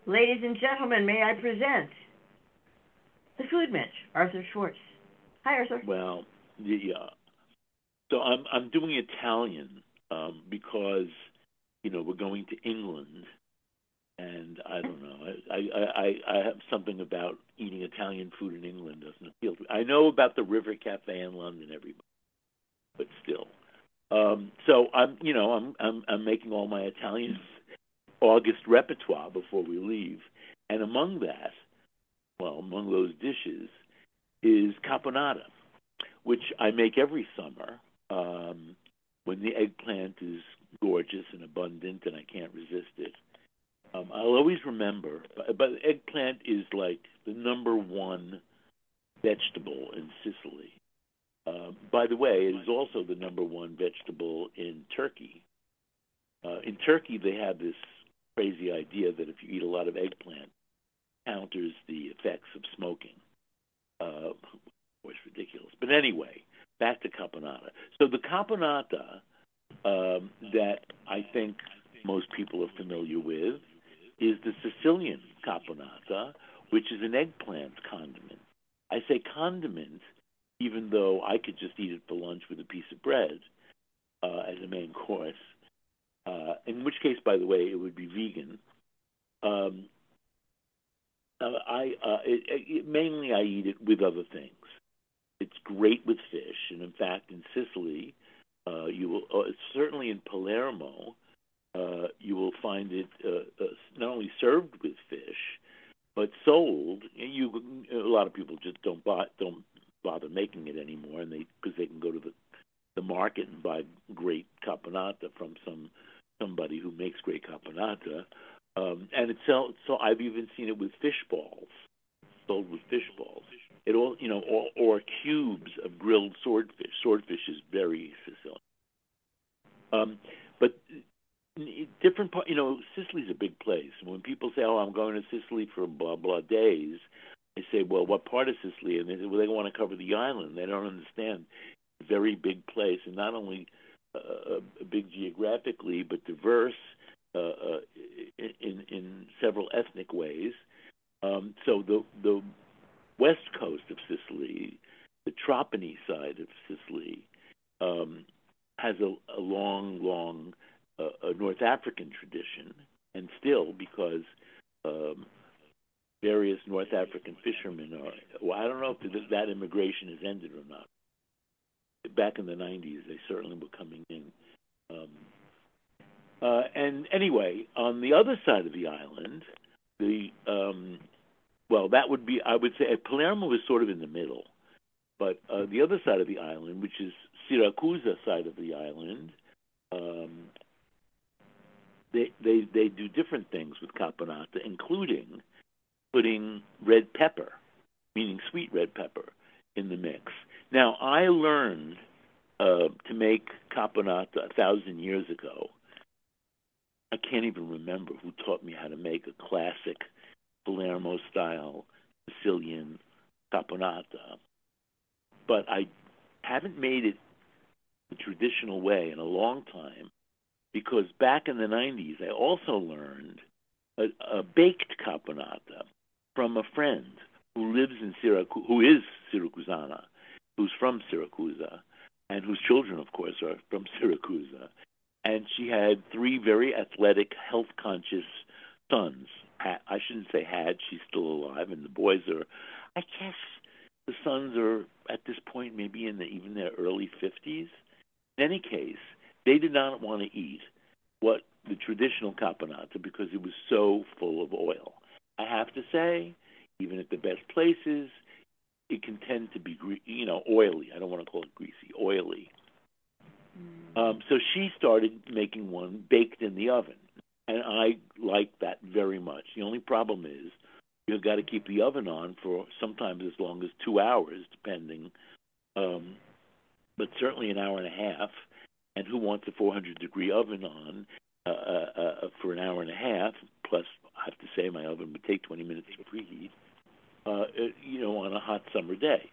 Ladies and gentlemen, may I present the Food Mitch, Arthur Schwartz. Hi, Arthur. Well, yeah. So I'm doing Italian because we're going to England, and I don't know. I have something about eating Italian food in England doesn't appeal to me. I know about the River Cafe in London, everybody, but still. So I'm making all my Italian August repertoire before we leave, and among those dishes is caponata, which I make every summer when the eggplant is gorgeous and abundant, and I can't resist it. I'll always remember, but eggplant is like the number one vegetable in Sicily. By the way, it is also the number one vegetable in Turkey. In Turkey, they have this crazy idea that if you eat a lot of eggplant, it counters the effects of smoking. It's ridiculous. But anyway, back to caponata. So the caponata that I think most people are familiar with is the Sicilian caponata, which is an eggplant condiment. I say condiment even though I could just eat it for lunch with a piece of bread as a main course, in which case, by the way, it would be vegan. Um, Mainly I eat it with other things. It's great with fish, and in fact, in Sicily, you will certainly in Palermo, you will find it not only served with fish, but sold. A lot of people just don't bother making it anymore, and because they can go to the market and buy great caponata from somebody who makes great caponata. And it's so I've even seen it with fish balls, sold with fish balls. It all or cubes of grilled swordfish. Swordfish is very Sicilian. But different part, Sicily's a big place. When people say, "Oh, I'm going to Sicily for blah blah days," I say, "Well, what part of Sicily?" And they say, "Well, they want to cover the island." They don't understand. It's a very big place, and not only big geographically, but diverse in several ethnic ways. So the west coast of Sicily, the Trapani side of Sicily, has a long North African tradition, and still because various North African fishermen are. Well, I don't know if that immigration has ended or not. Back in the '90s, they certainly were coming in. Um, and anyway, on the other side of the island, the that would be, I would say, Palermo is sort of in the middle, but the other side of the island, which is Syracuse side of the island, um, they do different things with caponata, including putting red pepper, meaning sweet red pepper, in the mix. Now, I learned to make caponata 1,000 years ago. I can't even remember who taught me how to make a classic Palermo-style Sicilian caponata, but I haven't made it the traditional way in a long time because back in the '90s, I also learned a baked caponata from a friend who lives in Syracuse, who is Syracusana, who's from Syracuse, and whose children, of course, are from Syracuse. And she had three very athletic, health-conscious sons. I shouldn't say had, she's still alive, and the boys are, I guess the sons are, at this point, maybe in even their early 50s. In any case, they did not want to eat what the traditional caponata because it was so full of oil. I have to say, even at the best places, it can tend to be, oily. I don't want to call it greasy, oily. So she started making one baked in the oven, and I like that very much. The only problem is you've got to keep the oven on for sometimes as long as 2 hours, depending, but certainly an hour and a half. And who wants a 400-degree oven on for an hour and a half? Plus, I have to say, my oven would take 20 minutes to preheat. On a hot summer day.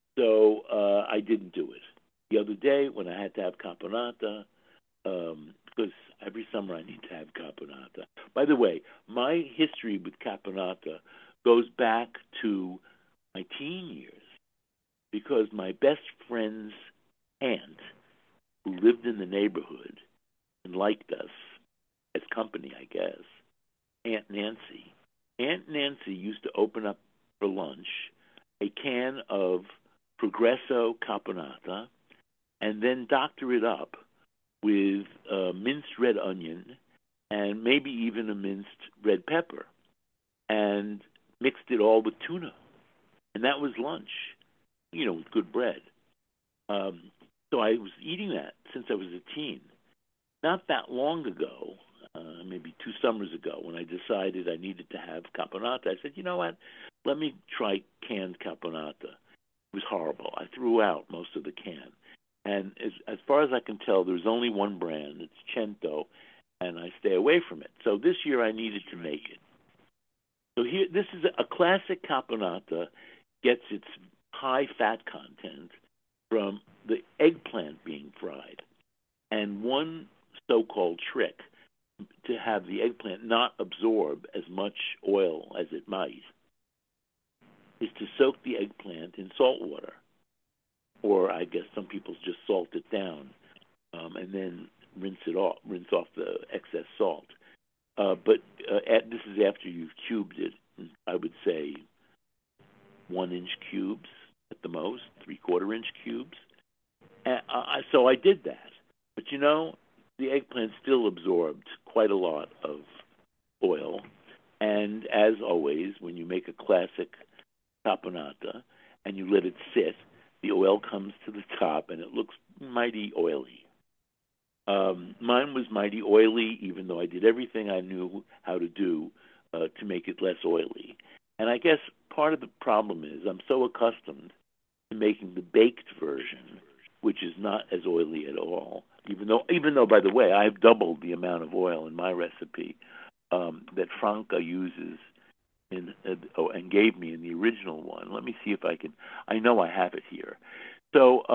So I didn't do it. The other day, when I had to have caponata, because every summer I need to have caponata. By the way, my history with caponata goes back to my teen years because my best friend's aunt, who lived in the neighborhood and liked us as company, I guess, Aunt Nancy. Aunt Nancy used to open up for lunch a can of Progresso caponata and then doctor it up with minced red onion and maybe even a minced red pepper and mixed it all with tuna. And that was lunch, with good bread. So I was eating that since I was a teen. Not that long ago, maybe 2 summers ago, when I decided I needed to have caponata, I said, you know what, let me try canned caponata. It was horrible. I threw out most of the can. And as far as I can tell, there's only one brand. It's Cento, and I stay away from it. So this year I needed to make it. So here, this is a classic caponata, gets its high fat content from the eggplant being fried. And one so-called trick to have the eggplant not absorb as much oil as it might is to soak the eggplant in salt water. Or I guess some people just salt it down and then rinse off the excess salt. But this is after you've cubed it. I would say 1-inch cubes at the most, 3/4-inch cubes. So I did that. But the eggplant still absorbed quite a lot of oil. And as always, when you make a classic caponata and you let it sit, the oil comes to the top and it looks mighty oily. Mine was mighty oily, even though I did everything I knew how to do to make it less oily. And I guess part of the problem is I'm so accustomed to making the baked version, which is not as oily at all. Even though, by the way, I've doubled the amount of oil in my recipe that Franca uses and gave me in the original one. Let me see if I can. I know I have it here. So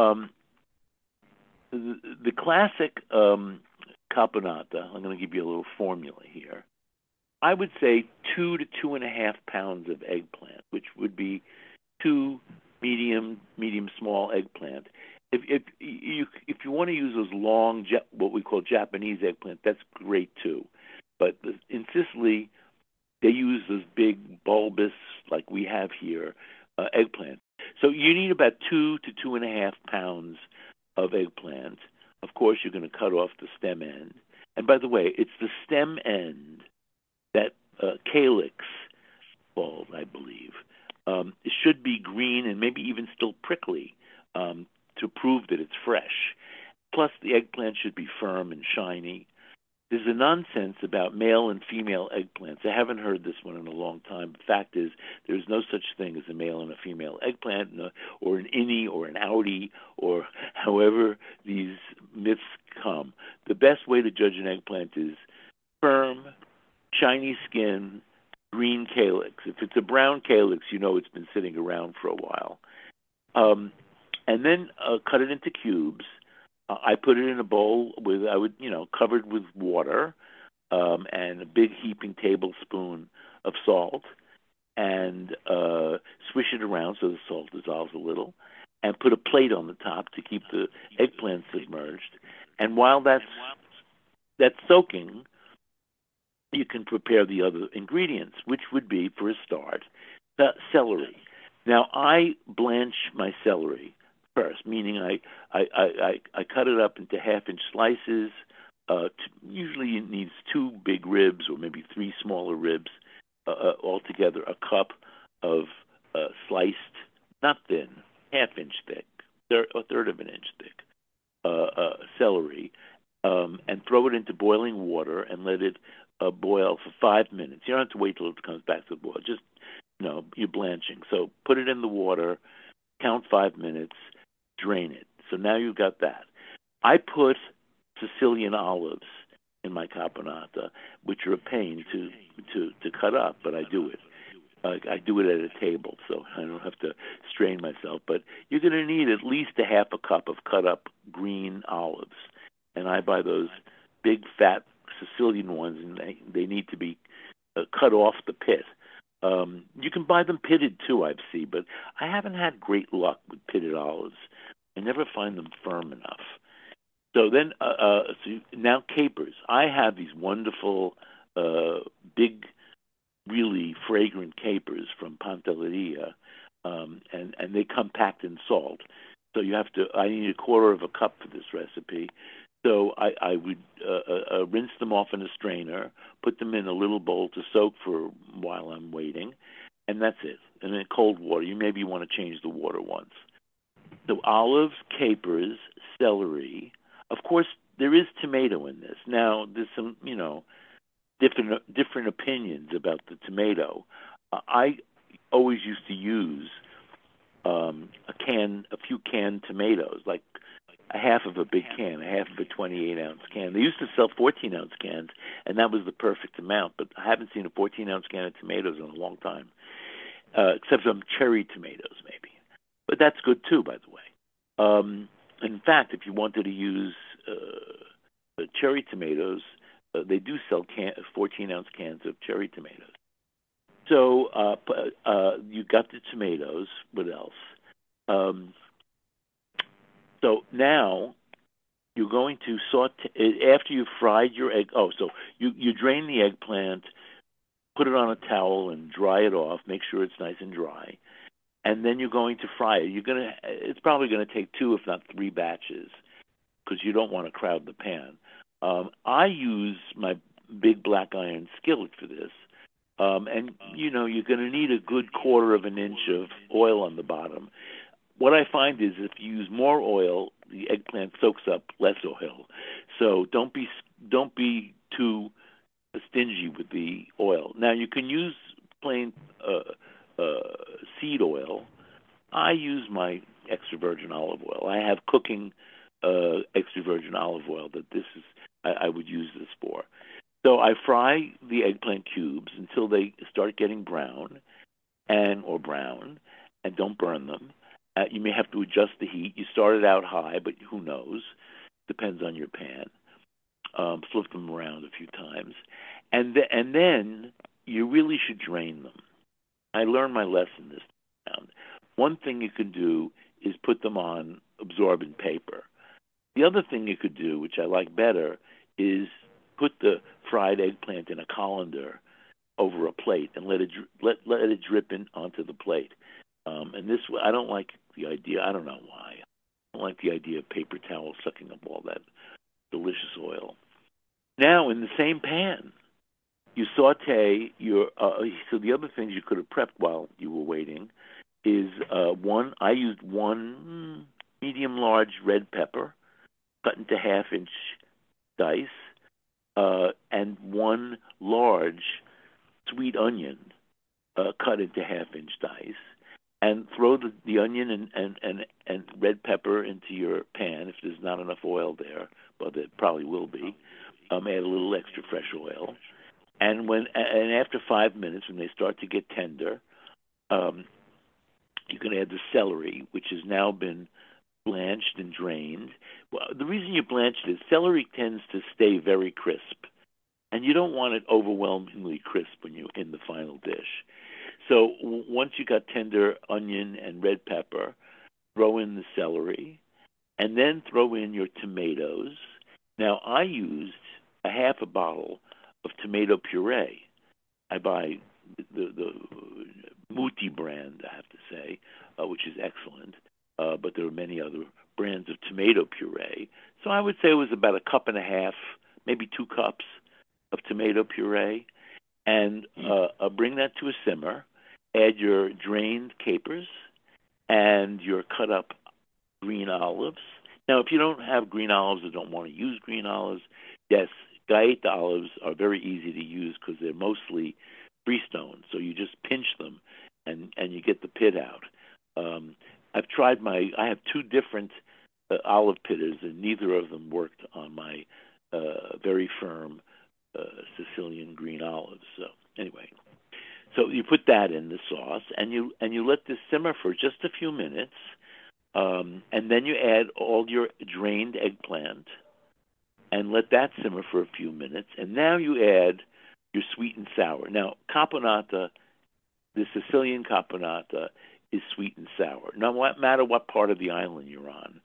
the classic caponata. I'm going to give you a little formula here. I would say 2 to 2.5 pounds of eggplant, which would be 2 medium small eggplant. If you want to use those long, what we call Japanese eggplant, that's great too. But in Sicily, they use those big bulbous, like we have here, eggplant. So you need about 2 to 2.5 pounds of eggplant. Of course, you're going to cut off the stem end. And by the way, it's the stem end that calyx called, I believe. It should be green and maybe even still prickly to prove that it's fresh. Plus, the eggplant should be firm and shiny. There's a nonsense about male and female eggplants. I haven't heard this one in a long time. The fact is, there's no such thing as a male and a female eggplant, or an innie, or an outie, or however these myths come. The best way to judge an eggplant is firm, shiny skin, green calyx. If it's a brown calyx, it's been sitting around for a while. And then cut it into cubes. I put it in a bowl covered with water, and a big heaping tablespoon of salt, and swish it around so the salt dissolves a little, and put a plate on the top to keep the eggplant submerged. And while that's soaking, you can prepare the other ingredients, which would be, for a start, celery. Now, I blanch my celery first, meaning I cut it up into 1/2-inch slices. Usually it needs 2 big ribs or maybe 3 smaller ribs, altogether a cup of sliced, not thin, 1/2-inch thick, a 1/3 of an inch thick celery, and throw it into boiling water and let it boil for 5 minutes. You don't have to wait till it comes back to the boil. Just, you're blanching. So put it in the water, count 5 minutes, drain it. So now you've got that. I put Sicilian olives in my caponata, which are a pain to cut up, but I do it. I do it at a table, so I don't have to strain myself. But you're going to need at least a 1/2 cup of cut up green olives, and I buy those big fat Sicilian ones, and they need to be cut off the pit. You can buy them pitted too, I've seen, but I haven't had great luck with pitted olives. I never find them firm enough. So then, now capers. I have these wonderful, big, really fragrant capers from Pantelleria, and they come packed in salt. So I need a quarter of a cup for this recipe. So I would rinse them off in a strainer, put them in a little bowl to soak for while I'm waiting, and that's it. And then cold water. You maybe want to change the water once. So olives, capers, celery. Of course, there is tomato in this. Now, there's some, different opinions about the tomato. I always used to use a few canned tomatoes, like a half of a big can, a half of a 28-ounce can. They used to sell 14-ounce cans, and that was the perfect amount, but I haven't seen a 14-ounce can of tomatoes in a long time, except some cherry tomatoes, maybe. But that's good, too, by the way. In fact, if you wanted to use cherry tomatoes, they do sell 14-ounce cans of cherry tomatoes. So you got the tomatoes. What else? So now you're going to saute after you've fried your egg. Oh, so you drain the eggplant, put it on a towel, and dry it off. Make sure it's nice and dry, and then you're going to fry it. It's probably going to take 2, if not 3 batches, because you don't want to crowd the pan. I use my big black iron skillet for this. And, you're going to need a good quarter of an inch of oil on the bottom. What I find is if you use more oil, the eggplant soaks up less oil. So don't be too stingy with the oil. Now, you can use plain seed oil. I use my extra virgin olive oil. I have cooking extra virgin olive oil that I would use this for. So I fry the eggplant cubes until they start getting brown, and don't burn them. You may have to adjust the heat. You started out high, but who knows? Depends on your pan. Flip them around a few times, and then you really should drain them. I learned my lesson this time. One thing you can do is put them on absorbent paper. The other thing you could do, which I like better, is put the fried eggplant in a colander over a plate and let it drip in onto the plate. And this, I don't like the idea. I don't know why. I don't like the idea of paper towels sucking up all that delicious oil. Now, in the same pan, you saute your. So the other things you could have prepped while you were waiting is I used 1 medium-large red pepper, cut into half-inch dice, and 1 large sweet onion, cut into half-inch dice, and throw the onion and red pepper into your pan if there's not enough oil there, but there probably will be. Add a little extra fresh oil, and after 5 minutes, when they start to get tender, you can add the celery, which has now been blanched and drained. Well, the reason you blanch it is celery tends to stay very crisp, and you don't want it overwhelmingly crisp when you're in the final dish. So once you got tender onion and red pepper, throw in the celery, and then throw in your tomatoes. Now, I used a half a bottle of tomato puree. I buy the Muti brand, I have to say, which is excellent. But there are many other brands of tomato puree. So I would say it was about 1.5 cups, maybe 2 cups of tomato puree. And bring that to a simmer. Add your drained capers and your cut up green olives. Now, if you don't have green olives or don't want to use green olives, yes, Gaeta olives are very easy to use because they're mostly freestone. So you just pinch them and you get the pit out. I have 2 different olive pitters, and neither of them worked on my very firm Sicilian green olives. So anyway, so you put that in the sauce, and you let this simmer for just a few minutes, and then you add all your drained eggplant, and let that simmer for a few minutes. And now you add your sweet and sour. Now, caponata, the Sicilian caponata, is sweet and sour. No matter what part of the island you're on.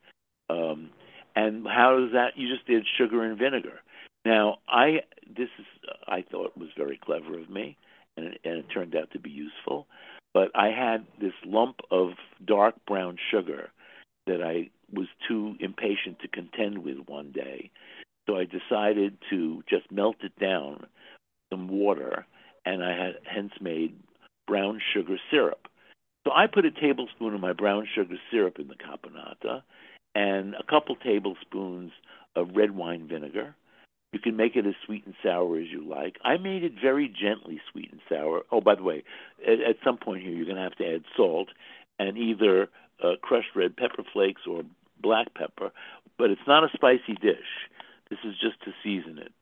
And how does that? You just did sugar and vinegar. Now, I thought was very clever of me, and it turned out to be useful. But I had this lump of dark brown sugar that I was too impatient to contend with one day. So I decided to just melt it down with some water, and I had hence made brown sugar syrup. So I put a tablespoon of my brown sugar syrup in the caponata and a couple tablespoons of red wine vinegar. You can make it as sweet and sour as you like. I made it very gently sweet and sour. Oh, by the way, at some point here, you're going to have to add salt and either crushed red pepper flakes or black pepper, but it's not a spicy dish. This is just to season it.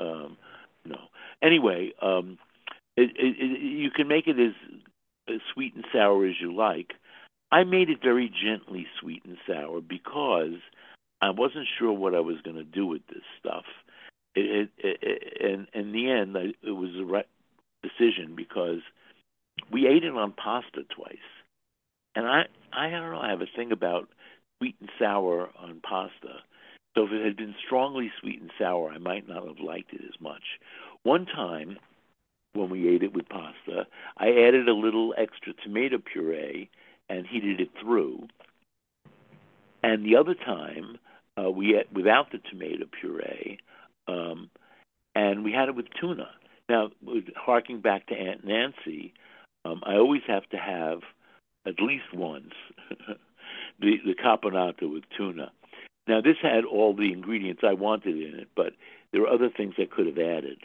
Anyway, you can make it as sweet and sour as you like. I made it very gently sweet and sour because I wasn't sure what I was going to do with this stuff. And in the end, it was the right decision because we ate it on pasta twice. And I don't know, I have a thing about sweet and sour on pasta. So if it had been strongly sweet and sour, I might not have liked it as much. One time, when we ate it with pasta, I added a little extra tomato puree and heated it through. And the other time, we ate without the tomato puree, and we had it with tuna. Now, harking back to Aunt Nancy, I always have to have at least once the caponata with tuna. Now, this had all the ingredients I wanted in it, but there are other things I could have added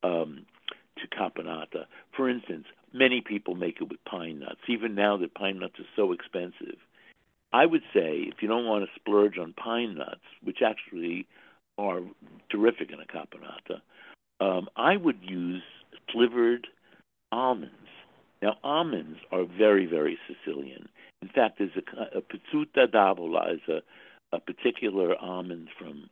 to caponata. For instance, many people make it with pine nuts, even now that pine nuts are so expensive. I would say if you don't want to splurge on pine nuts, which actually are terrific in a caponata, I would use slivered almonds. Now, almonds are very, very Sicilian. In fact, there's a pizzuta d'avola, is a particular almond from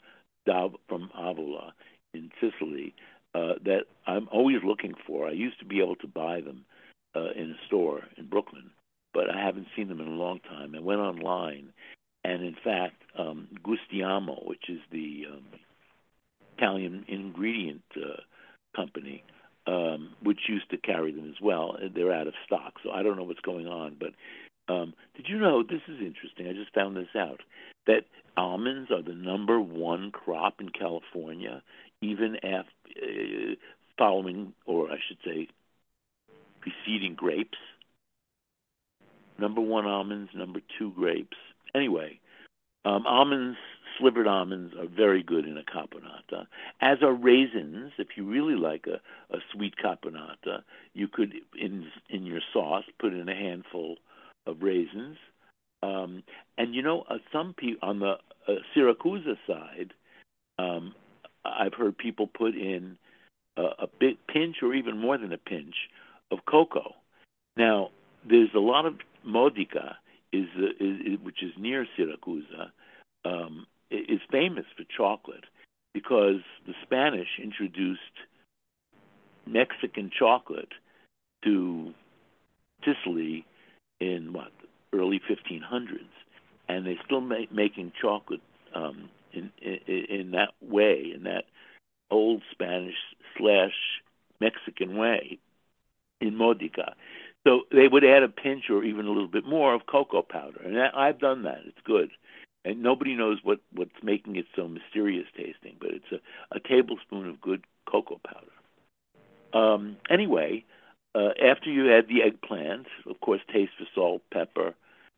Avola in Sicily that I'm always looking for. I used to be able to buy them in a store in Brooklyn, but I haven't seen them in a long time. I went online, and in fact, Gustiamo, which is the Italian ingredient company, which used to carry them as well, they're out of stock. So I don't know what's going on. But did you know, this is interesting, I just found this out, that almonds are the number one crop in California, even after following, or I should say, preceding grapes. Number one almonds, number two grapes. Anyway, almonds, slivered almonds, are very good in a caponata, as are raisins. If you really like a sweet caponata, you could, in your sauce, put in a handful of raisins. And you know, some people on the Siracusa side, I've heard people put in a big pinch or even more than a pinch of cocoa. Now, there's a lot of Modica, which is near Siracusa, is famous for chocolate because the Spanish introduced Mexican chocolate to Sicily in early 1500s, and they're still making chocolate in that way, in that old Spanish / Mexican way in Modica. So they would add a pinch or even a little bit more of cocoa powder, and I've done that. It's good, and nobody knows what's making it so mysterious tasting, but it's a tablespoon of good cocoa powder. Anyway, after you add the eggplant, of course, taste for salt, pepper,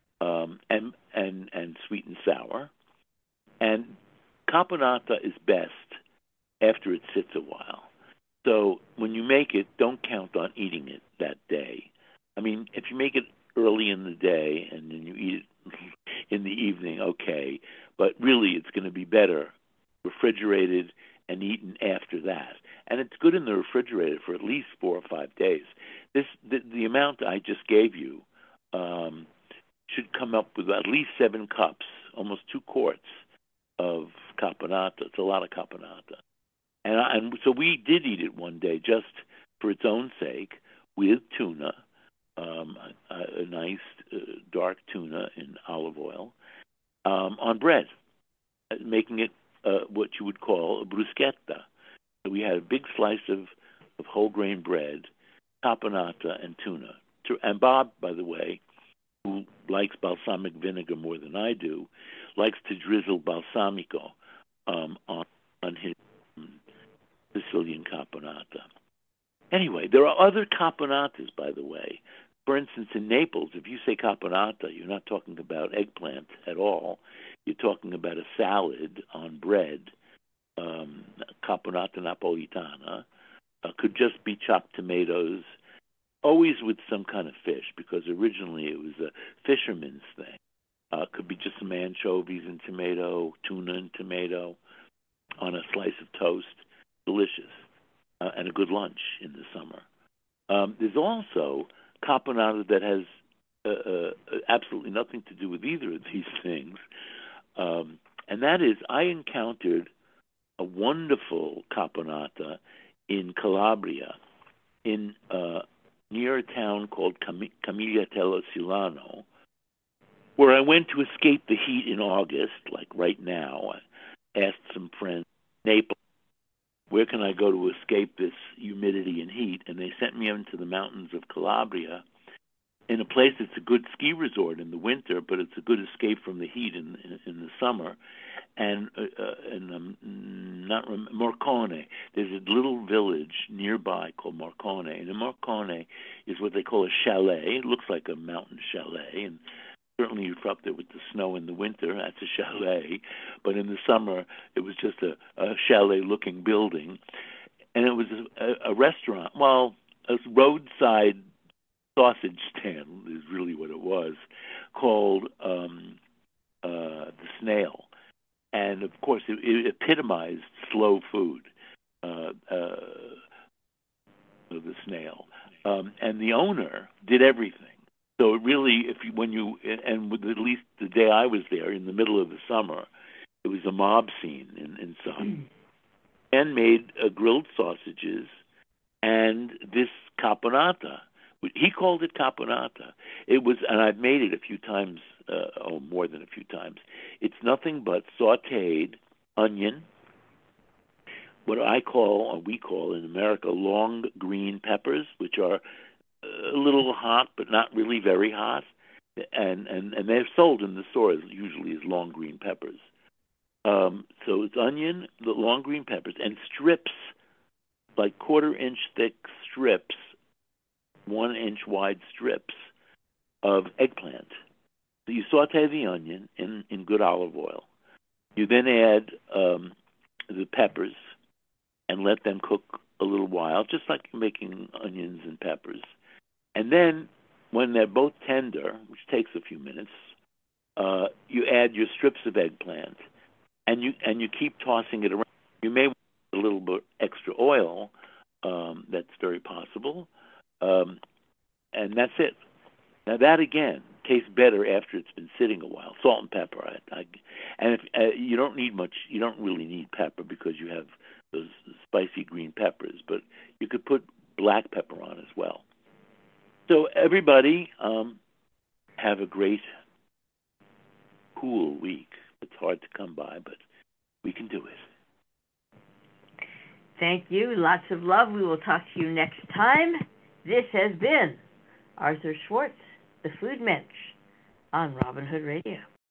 and sweet and sour. And caponata is best after it sits a while. So when you make it, don't count on eating it that day. I mean, if you make it early in the day and then you eat it in the evening, okay. But really, it's going to be better refrigerated and eaten after that. And it's good in the refrigerator for at least 4 or 5 days. The amount I just gave you should come up with at least 7 cups, almost 2 quarts of caponata. It's a lot of caponata. And so we did eat it one day just for its own sake with tuna, a nice dark tuna in olive oil, on bread, making it what you would call a bruschetta. So we had a big slice of whole grain bread, caponata, and tuna. And Bob, by the way, who likes balsamic vinegar more than I do, likes to drizzle balsamico on his Sicilian caponata. Anyway, there are other caponatas, by the way. For instance, in Naples, if you say caponata, you're not talking about eggplant at all. You're talking about a salad on bread, caponata napolitana. Could just be chopped tomatoes, always with some kind of fish, because originally it was a fisherman's thing. Could be just some anchovies and tomato, tuna and tomato on a slice of toast. Delicious. And a good lunch in the summer. There's also caponata that has absolutely nothing to do with either of these things. And that is, I encountered a wonderful caponata in Calabria, near a town called Camigliatello Silano, where I went to escape the heat in August, like right now. I asked some friends, Naples, where can I go to escape this humidity and heat? And they sent me into the mountains of Calabria, in a place that's a good ski resort in the winter, but it's a good escape from the heat in the summer. And Morcone. There's a little village nearby called Morcone, and in Morcone is what they call a chalet. It looks like a mountain chalet, and certainly you're up there with the snow in the winter. That's a chalet, but in the summer it was just a chalet-looking building, and it was a restaurant. Well, a roadside sausage stand is really what it was, called the Snail. And, of course, it epitomized slow food, the Snail. And the owner did everything. So it really, with at least the day I was there, in the middle of the summer, it was a mob scene inside. And made grilled sausages and this caponata. He called it caponata. It was, and I've made it a few times, more than a few times. It's nothing but sautéed onion, what we call in America long green peppers, which are a little hot, but not really very hot, and they're sold in the stores usually as long green peppers. So it's onion, the long green peppers, and strips, like 1/4-inch thick strips, 1-inch wide strips of eggplant. So you saute the onion in good olive oil. You then add the peppers and let them cook a little while, just like you're making onions and peppers. And then when they're both tender, which takes a few minutes, you add your strips of eggplant, and you keep tossing it around. You may want a little bit extra oil. That's very possible. And that's it. Now that again tastes better after it's been sitting a while. Salt and pepper, and if you don't need much, you don't really need pepper because you have those spicy green peppers. But you could put black pepper on as well. So everybody, have a great, cool week. It's hard to come by, but we can do it. Thank you. Lots of love. We will talk to you next time. This has been Arthur Schwartz, the Food Mensch, on Robin Hood Radio.